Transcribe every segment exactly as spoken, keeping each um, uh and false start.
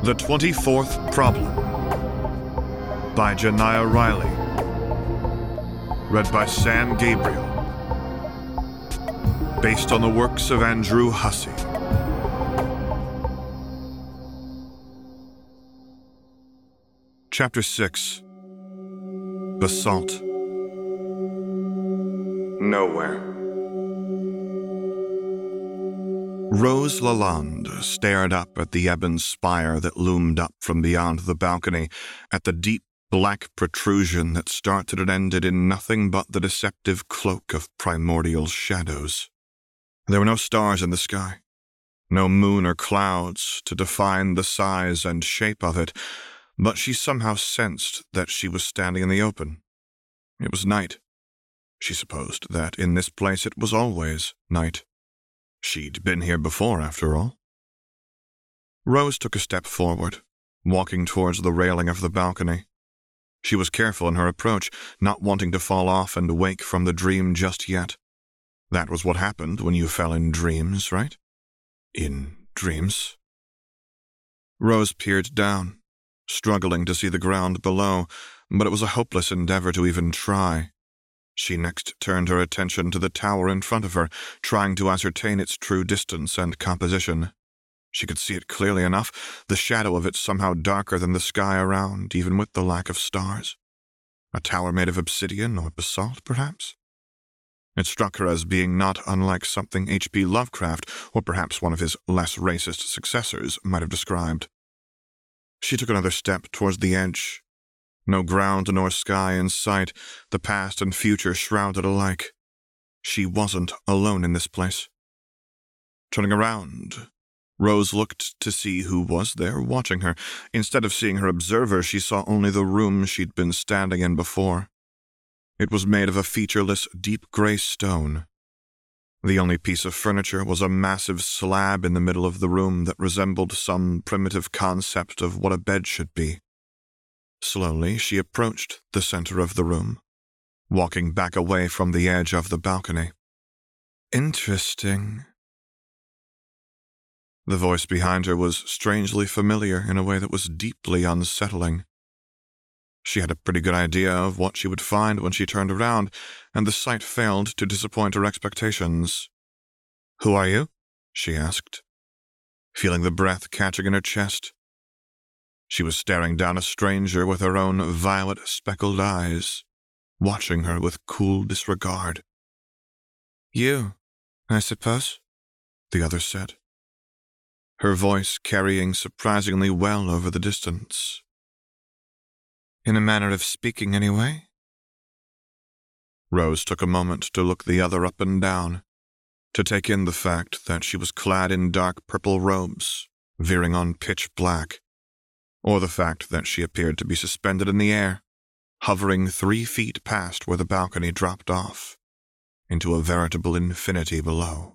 The twenty-fourth Problem by Janiyah Riley. Read by Sam Gabriel. Based on the works of Andrew Hussie. Chapter six. Basalt. Nowhere. Rose Lalonde stared up at the ebon spire that loomed up from beyond the balcony, at the deep black protrusion that started and ended in nothing but the deceptive cloak of primordial shadows. There were no stars in the sky, no moon or clouds to define the size and shape of it, but she somehow sensed that she was standing in the open. It was night. She supposed that in this place it was always night. She'd been here before, after all. Rose took a step forward, walking towards the railing of the balcony. She was careful in her approach, not wanting to fall off and wake from the dream just yet. That was what happened when you fell in dreams, right? In dreams. Rose peered down, struggling to see the ground below, but it was a hopeless endeavor to even try. She next turned her attention to the tower in front of her, trying to ascertain its true distance and composition. She could see it clearly enough, the shadow of it somehow darker than the sky around, even with the lack of stars. A tower made of obsidian or basalt, perhaps? It struck her as being not unlike something H P Lovecraft, or perhaps one of his less racist successors, might have described. She took another step towards the edge. No ground nor sky in sight, the past and future shrouded alike. She wasn't alone in this place. Turning around, Rose looked to see who was there watching her. Instead of seeing her observer, she saw only the room she'd been standing in before. It was made of a featureless, deep gray stone. The only piece of furniture was a massive slab in the middle of the room that resembled some primitive concept of what a bed should be. Slowly, she approached the center of the room, walking back away from the edge of the balcony. Interesting. The voice behind her was strangely familiar in a way that was deeply unsettling. She had a pretty good idea of what she would find when she turned around, and the sight failed to disappoint her expectations. "Who are you?" she asked, feeling the breath catching in her chest. She was staring down a stranger with her own violet speckled eyes, watching her with cool disregard. "You, I suppose," the other said, her voice carrying surprisingly well over the distance. "In a manner of speaking, anyway." Rose took a moment to look the other up and down, to take in the fact that she was clad in dark purple robes, veering on pitch black, or the fact that she appeared to be suspended in the air, hovering three feet past where the balcony dropped off, into a veritable infinity below.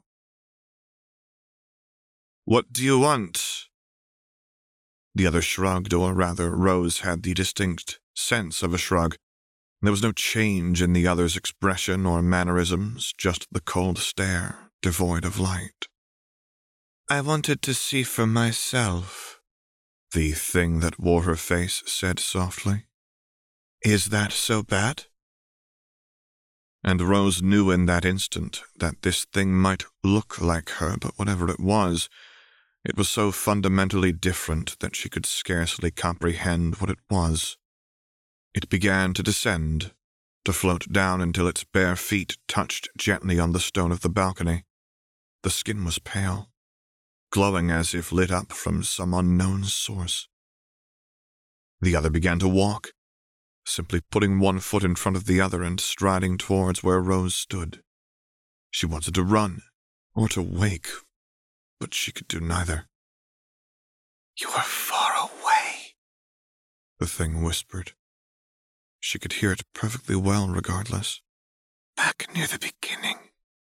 "What do you want?" The other shrugged, or rather, Rose had the distinct sense of a shrug. There was no change in the other's expression or mannerisms, just the cold stare, devoid of light. "I wanted to see for myself," the thing that wore her face said softly. "Is that so bad?" And Rose knew in that instant that this thing might look like her, but whatever it was, it was so fundamentally different that she could scarcely comprehend what it was. It began to descend, to float down until its bare feet touched gently on the stone of the balcony. The skin was pale, glowing as if lit up from some unknown source. The other began to walk, simply putting one foot in front of the other and striding towards where Rose stood. She wanted to run, or to wake, but she could do neither. "You are far away," the thing whispered. She could hear it perfectly well regardless. "Back near the beginning.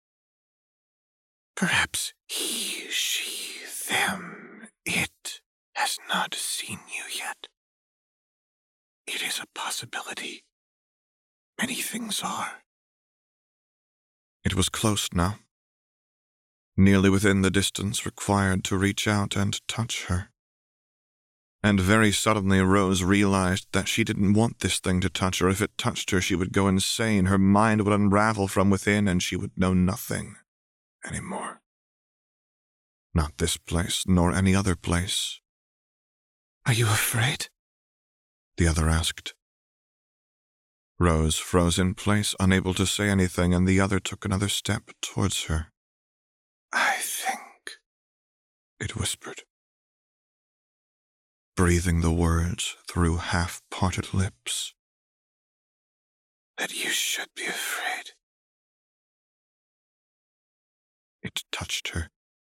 Perhaps he, she, them, it has not seen you yet. It is a possibility. Many things are." It was close now, nearly within the distance required to reach out and touch her. And very suddenly Rose realized that she didn't want this thing to touch her. If it touched her, she would go insane. Her mind would unravel from within, and she would know nothing anymore. Not this place, nor any other place. "Are you afraid?" the other asked. Rose froze in place, unable to say anything, and the other took another step towards her. "I think," it whispered, breathing the words through half-parted lips, "that you should be afraid." It touched her.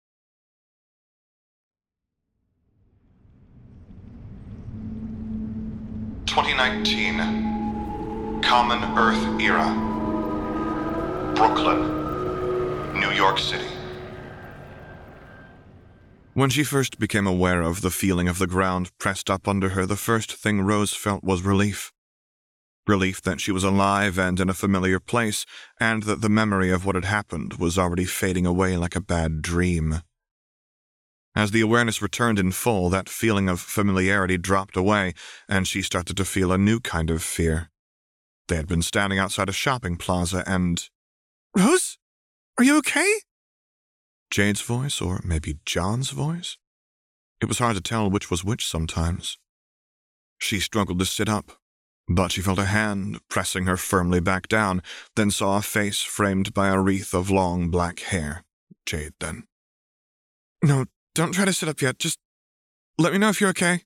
twenty nineteen, Common Earth Era, Brooklyn, New York City. When she first became aware of the feeling of the ground pressed up under her, the first thing Rose felt was relief. Relief that she was alive and in a familiar place, and that the memory of what had happened was already fading away like a bad dream. As the awareness returned in full, that feeling of familiarity dropped away, and she started to feel a new kind of fear. They had been standing outside a shopping plaza, and... "Rose? Are you okay?" Jade's voice, or maybe John's voice? It was hard to tell which was which sometimes. She struggled to sit up, but she felt a hand pressing her firmly back down, then saw a face framed by a wreath of long black hair. Jade, then. "No, don't try to sit up yet. Just let me know if you're okay."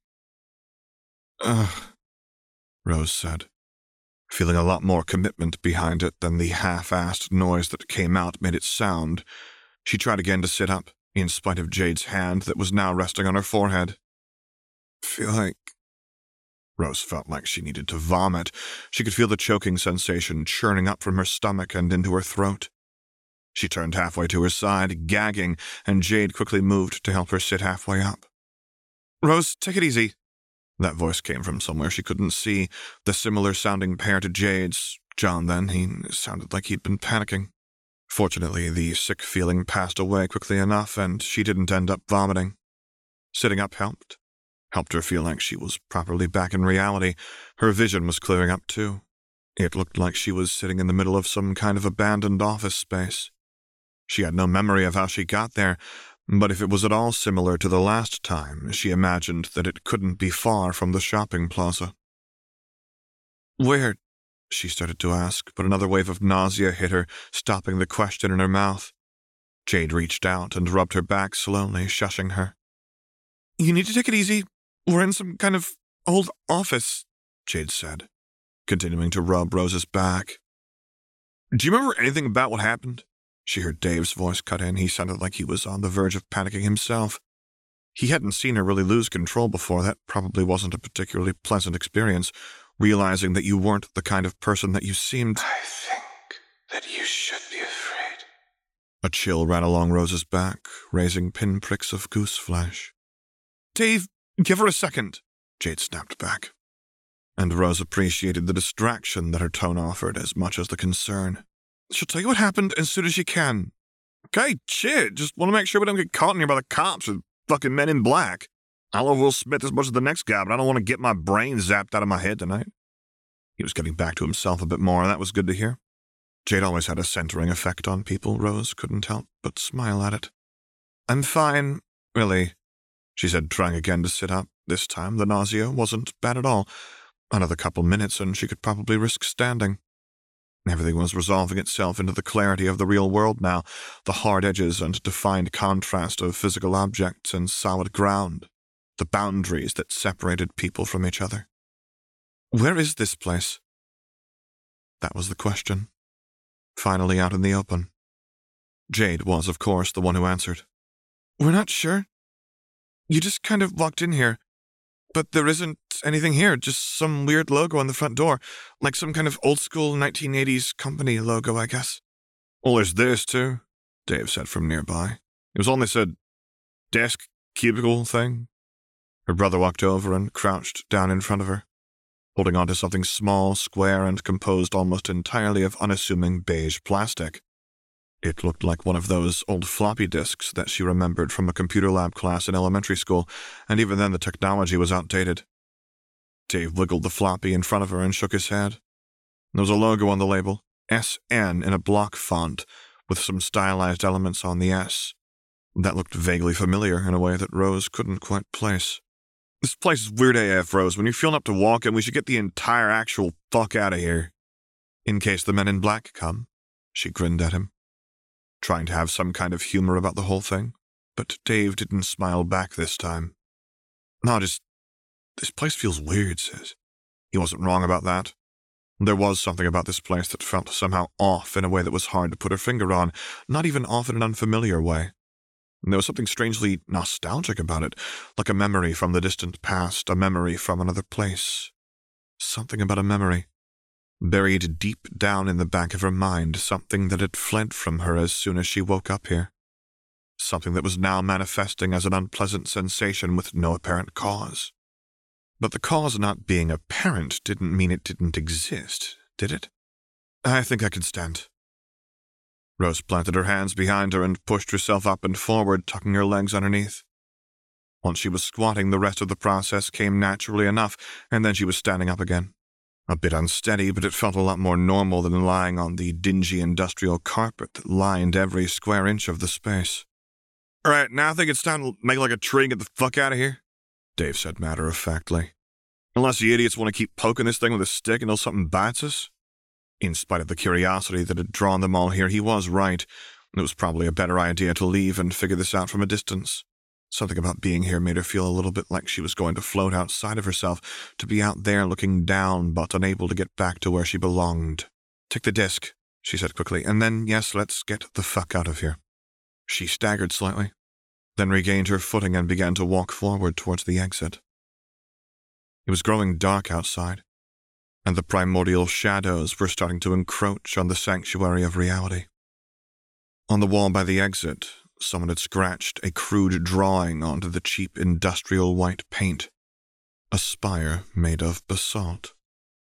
Ugh, Rose said, feeling a lot more commitment behind it than the half-assed noise that came out made it sound. She tried again to sit up, in spite of Jade's hand that was now resting on her forehead. "Feel like..." Rose felt like she needed to vomit. She could feel the choking sensation churning up from her stomach and into her throat. She turned halfway to her side, gagging, and Jade quickly moved to help her sit halfway up. "Rose, take it easy." That voice came from somewhere she couldn't see, the similar-sounding pair to Jade's. John, then, he sounded like he'd been panicking. Fortunately, the sick feeling passed away quickly enough, and she didn't end up vomiting. Sitting up helped. Helped her feel like she was properly back in reality. Her vision was clearing up, too. It looked like she was sitting in the middle of some kind of abandoned office space. She had no memory of how she got there, but if it was at all similar to the last time, she imagined that it couldn't be far from the shopping plaza. "Where?" she started to ask, but another wave of nausea hit her, stopping the question in her mouth. Jade reached out and rubbed her back slowly, shushing her. "You need to take it easy. We're in some kind of old office," Jade said, continuing to rub Rose's back. "Do you remember anything about what happened?" She heard Dave's voice cut in. He sounded like he was on the verge of panicking himself. He hadn't seen her really lose control before. That probably wasn't a particularly pleasant experience, realizing that you weren't the kind of person that you seemed. "I think that you should be afraid." A chill ran along Rose's back, raising pinpricks of goose flesh. "Dave, give her a second," Jade snapped back. And Rose appreciated the distraction that her tone offered as much as the concern. "She'll tell you what happened as soon as she can." "Okay, shit, just want to make sure we don't get caught in here by the cops with fucking men in black. I love Will Smith as much as the next guy, but I don't want to get my brain zapped out of my head tonight." He was getting back to himself a bit more, and that was good to hear. Jade always had a centering effect on people. Rose couldn't help but smile at it. "I'm fine, really," she said, trying again to sit up. This time the nausea wasn't bad at all. Another couple minutes and she could probably risk standing. Everything was resolving itself into the clarity of the real world now, the hard edges and defined contrast of physical objects and solid ground, the boundaries that separated people from each other. "Where is this place?" That was the question. Finally out in the open. Jade was, of course, the one who answered. "We're not sure. You just kind of walked in here. But there isn't anything here, just some weird logo on the front door, like some kind of old-school nineteen eighties company logo, I guess." "Well, there's this, too," Dave said from nearby. It was on this uh, desk cubicle thing. Her brother walked over and crouched down in front of her, holding onto something small, square, and composed almost entirely of unassuming beige plastic. It looked like one of those old floppy disks that she remembered from a computer lab class in elementary school, and even then the technology was outdated. Dave wiggled the floppy in front of her and shook his head. There was a logo on the label, S N in a block font, with some stylized elements on the S. That looked vaguely familiar in a way that Rose couldn't quite place. This place is weird A F, Rose. When you're feeling up to walk in, we should get the entire actual fuck out of here. In case the men in black come, she grinned at him, trying to have some kind of humor about the whole thing, but Dave didn't smile back this time. No, just, this place feels weird, sis. He wasn't wrong about that. There was something about this place that felt somehow off in a way that was hard to put her finger on, not even off in an unfamiliar way. There was something strangely nostalgic about it, like a memory from the distant past, a memory from another place. Something about a memory, buried deep down in the back of her mind, something that had fled from her as soon as she woke up here. Something that was now manifesting as an unpleasant sensation with no apparent cause. But the cause not being apparent didn't mean it didn't exist, did it? I think I can stand. Rose planted her hands behind her and pushed herself up and forward, tucking her legs underneath. Once she was squatting, the rest of the process came naturally enough, and then she was standing up again. A bit unsteady, but it felt a lot more normal than lying on the dingy industrial carpet that lined every square inch of the space. All right, now I think it's time to make like a tree and get the fuck out of here, Dave said matter-of-factly. Unless you idiots want to keep poking this thing with a stick until something bites us. In spite of the curiosity that had drawn them all here, he was right. It was probably a better idea to leave and figure this out from a distance. Something about being here made her feel a little bit like she was going to float outside of herself, to be out there looking down but unable to get back to where she belonged. Take the disc, she said quickly, and then, yes, let's get the fuck out of here. She staggered slightly, then regained her footing and began to walk forward towards the exit. It was growing dark outside, and the primordial shadows were starting to encroach on the sanctuary of reality. On the wall by the exit, someone had scratched a crude drawing onto the cheap industrial white paint, a spire made of basalt.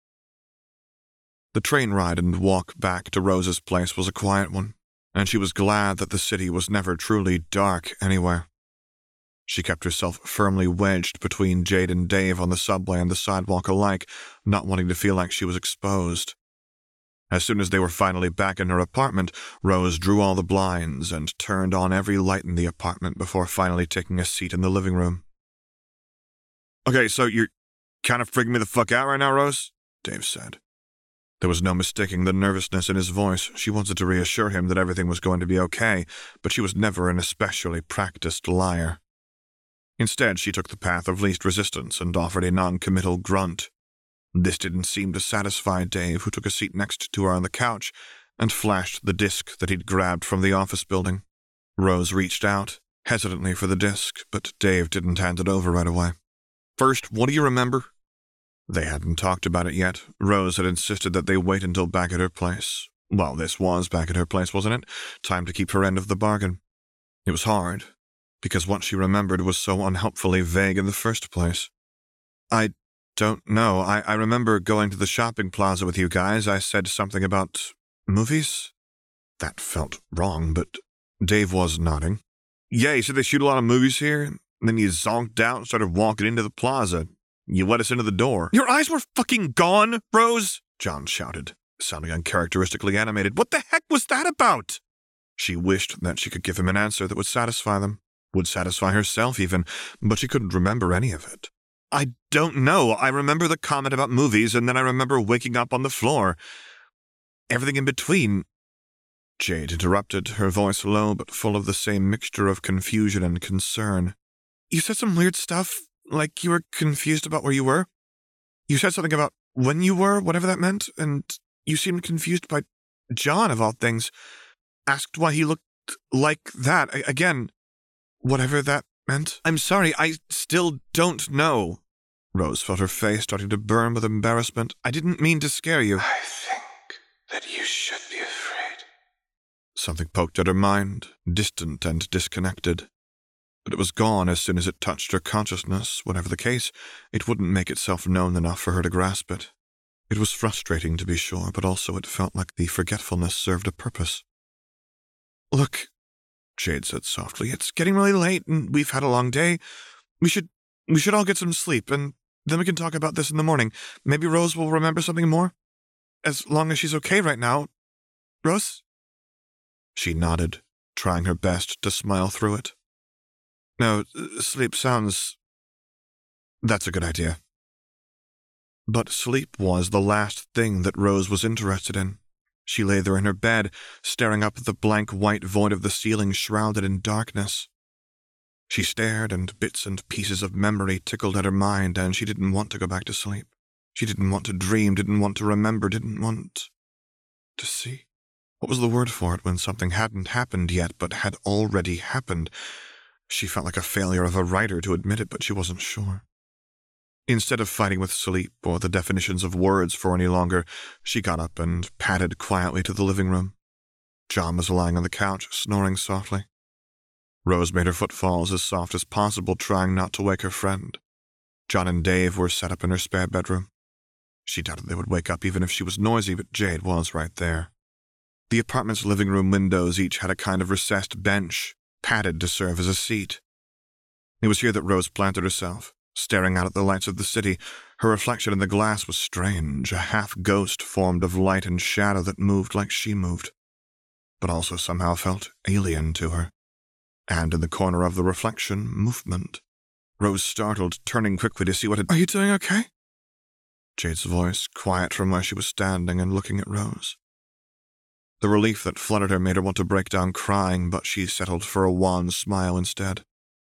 The train ride and walk back to Rose's place was a quiet one, and she was glad that the city was never truly dark anywhere. She kept herself firmly wedged between Jade and Dave on the subway and the sidewalk alike, not wanting to feel like she was exposed. As soon as they were finally back in her apartment, Rose drew all the blinds and turned on every light in the apartment before finally taking a seat in the living room. Okay, so you're kind of freaking me the fuck out right now, Rose? Dave said. There was no mistaking the nervousness in his voice. She wanted to reassure him that everything was going to be okay, but she was never an especially practiced liar. Instead, she took the path of least resistance and offered a non-committal grunt. This didn't seem to satisfy Dave, who took a seat next to her on the couch and flashed the disc that he'd grabbed from the office building. Rose reached out, hesitantly for the disc, but Dave didn't hand it over right away. First, what do you remember? They hadn't talked about it yet. Rose had insisted that they wait until back at her place. Well, this was back at her place, wasn't it? Time to keep her end of the bargain. It was hard, because what she remembered was so unhelpfully vague in the first place. I don't know. I, I remember going to the shopping plaza with you guys. I said something about movies? That felt wrong, but Dave was nodding. Yeah, you said they shoot a lot of movies here, and then you zonked out and started walking into the plaza. You let us into the door. Your eyes were fucking gone, Rose, John shouted, sounding uncharacteristically animated. What the heck was that about? She wished that she could give him an answer that would satisfy them. Would satisfy herself, even, but she couldn't remember any of it. I don't know. I remember the comment about movies, and then I remember waking up on the floor. Everything in between. Jade interrupted, her voice low but full of the same mixture of confusion and concern. You said some weird stuff, like you were confused about where you were. You said something about when you were, whatever that meant, and you seemed confused by John, of all things. Asked why he looked like that. I- again... Whatever that meant? I'm sorry, I still don't know. Rose felt her face starting to burn with embarrassment. I didn't mean to scare you. I think that you should be afraid. Something poked at her mind, distant and disconnected. But it was gone as soon as it touched her consciousness. Whatever the case, it wouldn't make itself known enough for her to grasp it. It was frustrating, to be sure, but also it felt like the forgetfulness served a purpose. Look, Jade said softly, it's getting really late and we've had a long day. We should we should all get some sleep and then we can talk about this in the morning. Maybe Rose will remember something more? As long as she's okay right now. Rose? She nodded, trying her best to smile through it. No, sleep sounds... That's a good idea. But sleep was the last thing that Rose was interested in. She lay there in her bed, staring up at the blank white void of the ceiling shrouded in darkness. She stared, and bits and pieces of memory tickled at her mind, and she didn't want to go back to sleep. She didn't want to dream, didn't want to remember, didn't want to see. What was the word for it when something hadn't happened yet, but had already happened? She felt like a failure of a writer to admit it, but she wasn't sure. Instead of fighting with sleep or the definitions of words for any longer, she got up and padded quietly to the living room. John was lying on the couch, snoring softly. Rose made her footfalls as soft as possible, trying not to wake her friend. John and Dave were set up in her spare bedroom. She doubted they would wake up even if she was noisy, but Jade was right there. The apartment's living room windows each had a kind of recessed bench, padded to serve as a seat. It was here that Rose planted herself, staring out at the lights of the city. Her reflection in the glass was strange, a half-ghost formed of light and shadow that moved like she moved, but also somehow felt alien to her. And in the corner of the reflection, movement. Rose startled, turning quickly to see what had... Are you doing okay? Jade's voice, quiet from where she was standing and looking at Rose. The relief that flooded her made her want to break down crying, but she settled for a wan smile instead.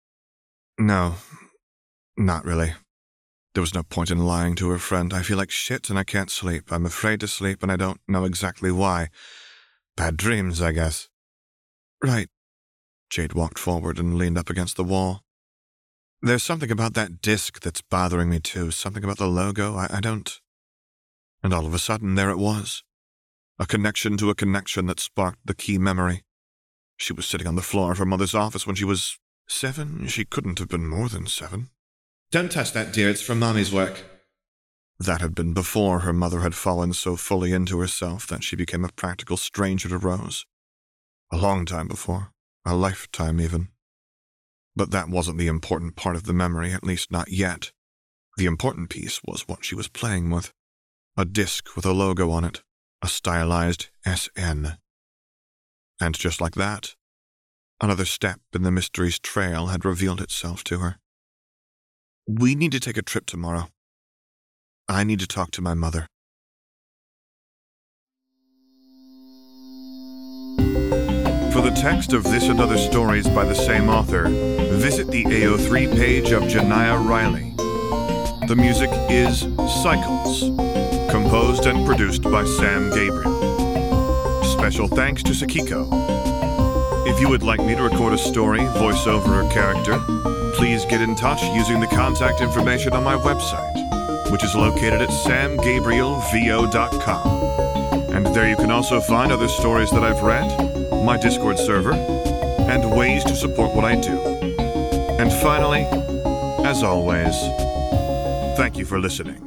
No, not really. There was no point in lying to her friend. I feel like shit and I can't sleep. I'm afraid to sleep and I don't know exactly why. Bad dreams, I guess. Right. Jade walked forward and leaned up against the wall. There's something about that disc that's bothering me too, something about the logo, I, I don't... And all of a sudden, there it was. A connection to a connection that sparked the key memory. She was sitting on the floor of her mother's office when she was seven. She couldn't have been more than seven. Don't touch that, dear, it's from Mommy's work. That had been before her mother had fallen so fully into herself that she became a practical stranger to Rose. A long time before. A lifetime, even. But that wasn't the important part of the memory, at least not yet. The important piece was what she was playing with. A disc with a logo on it, a stylized S N. And just like that, another step in the mystery's trail had revealed itself to her. We need to take a trip tomorrow. I need to talk to my mother. For the text of this and other stories by the same author, visit the A O three page of Janiyah Riley. The music is Cycles, composed and produced by Sam Gabriel. Special thanks to Sakiko. If you would like me to record a story, voiceover, or character, please get in touch using the contact information on my website, which is located at sam gabriel v o dot com. And there you can also find other stories that I've read, my Discord server, and ways to support what I do. And finally, as always, thank you for listening.